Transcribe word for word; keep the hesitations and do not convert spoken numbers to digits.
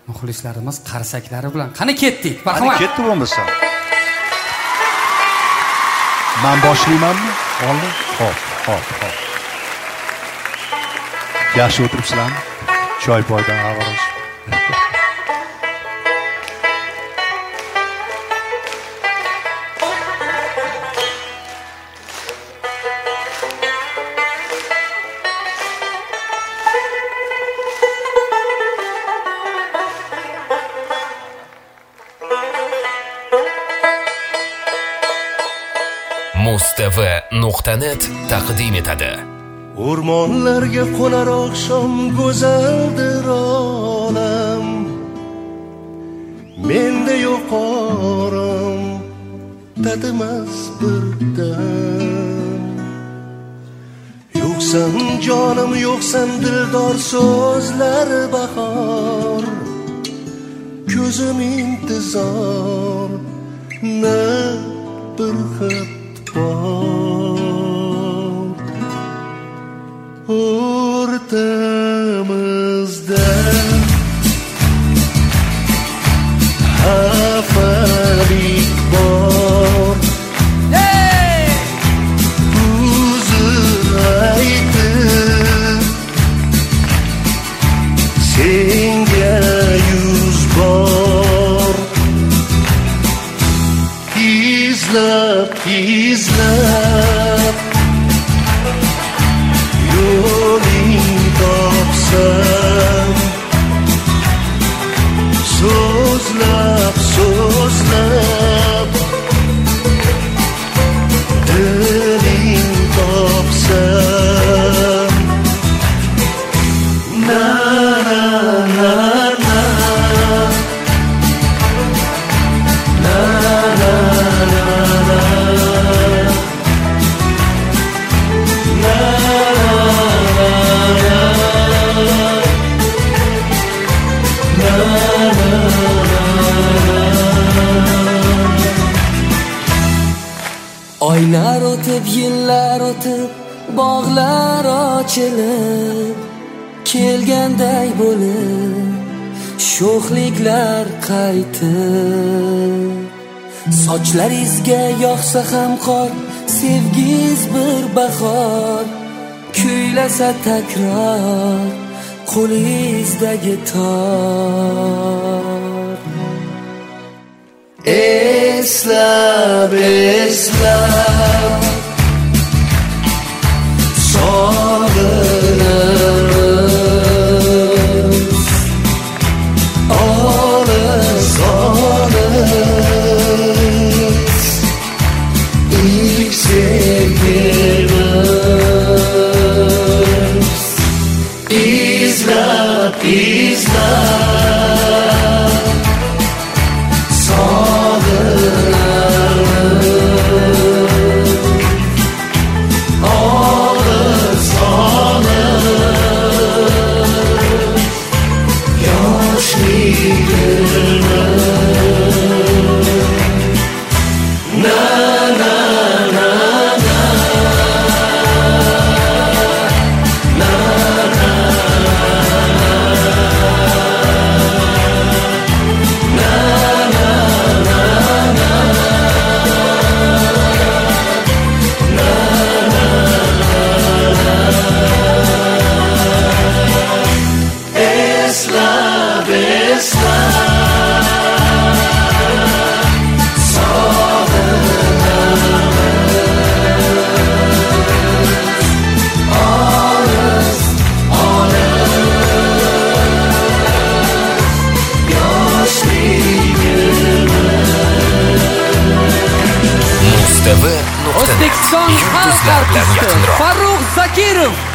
muxlislarimiz qarsaklari bilan qani ketdik. Qani ketdi bo'lmasa. Men boshlaymanmi? Oldi. Xo'p, xo'p, xo'p. Yaxshi o'tiribsizlarmi? Choy poydan avarish. mustv nuqta net taqdim etadi. O'rmonlarga qo'nar oqshom go'zaldir olam, menda yo'q orom, tatimas birdam. Yo'qsan jonim, yo'qsan dildor so'zlar bahor, ko'zim intizor, na bir xat o'rtamizda xafalik bor. Uzr aytib senga yuz bor, izlab izlab yo'ling topsam, so'zlab so'zlab diling topsam, na na na na na na oylar o'tib, yillar o'tib, bog'lar ochilib, kelganday bo'lib, sho'xliklar qaytib. Sochlaringizga yog'sa ham qor, sevgiz bir bahor, kuylasa takror qo'lingizdagi tor. Eslab, eslab sog'inamiz, olis, olis ilk sevgimiz. Izlab, izlab O'zbekiston xalq artisti Farruh Zakirov